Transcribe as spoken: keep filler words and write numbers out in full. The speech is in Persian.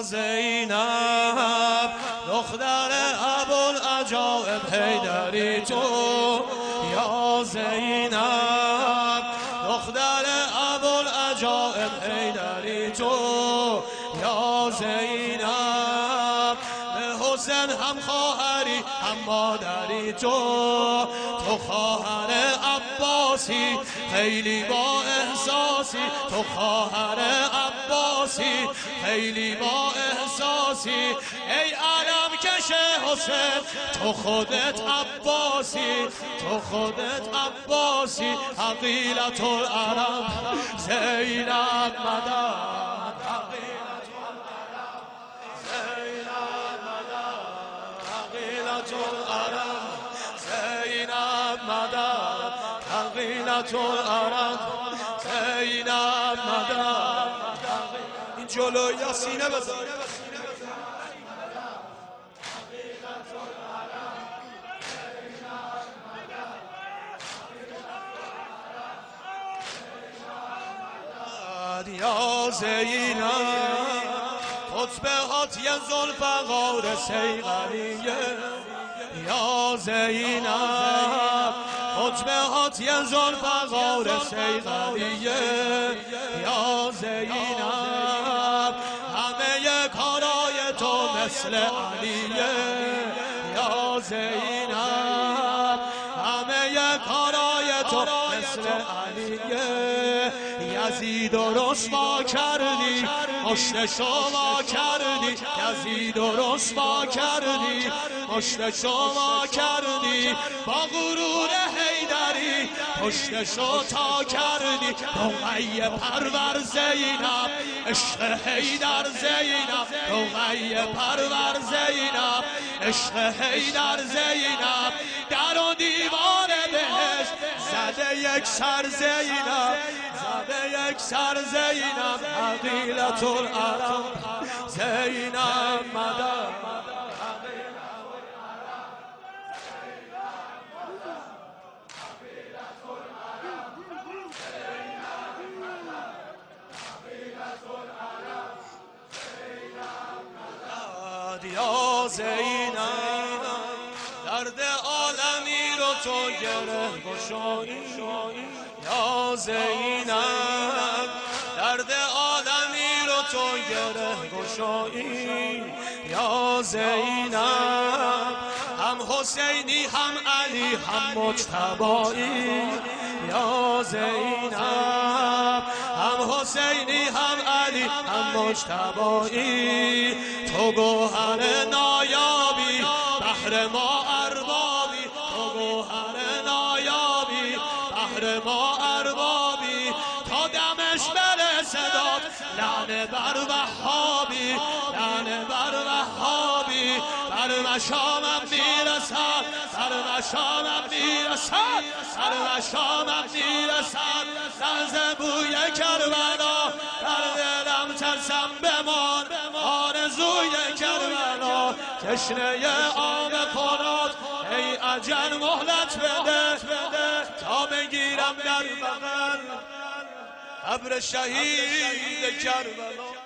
زینب دختر ابوالعجائب حیدری تو، یا زینب دختر ابوالعجائب حیدری تو، یا زینب به حسین هم خواهری هم مادری تو، تو خواهر عباسی خیلی با احساسی، تو خواهر عباسی خیلی با احساسی، ای علم کش حسین تو خودت عباسی، تو خودت عباسی، عقیلة العرب زینب مدد، عقیلة العرب زینب مدد، عقیلة العرب زینب مدد، عقیلة العرب زینب مدد. این جلو یا سینه بزن. یا زینب خطبهات یه ذوالفقار صیقلیه، یا زینب خطبهات یه ذوالفقار صیقلیه، یا زینب همه کارای تو مثل علیه، یا زینب همه کارای تو مثل علیه، یزید و رسوا کردی مشت شما کردی، یزید و رسوا کردی مشت شما کردی، با غرور حیدری پشتشو تا کردی، رقی پرور زینب عشق حیدر زینب، رقی پرور زینب عشق حیدر زینب، در و دیوار بهشت زده یک سر زینب، زده یک سر زینب، عقیلة العرب زینب مدد. یا زینب درد عالمی رو تو گره گشایی، یا زینب درد عالمی رو تو گره گشایی، یا زینب هم حسینی هم علی هم مجتبایی، یا زینب هم حسینی هم علی هم مجتبایی، تو گوهر نایابی بحر ما اربابی، تو گوهر نایابی بحر ما اربابی، تا دمش برسداد لعنه بر وهابی، لعنه بر وهابی، بر مشامم میرسد، بر مشامم میرسد، بر مشامم میرسد، لرزه بوی کربلا در دلم ترسم بمان، آرزوی کربلا تشنه آب کنات، ای اجل مهلت بده تا بگیرم در بغل قبر شهید کربلا.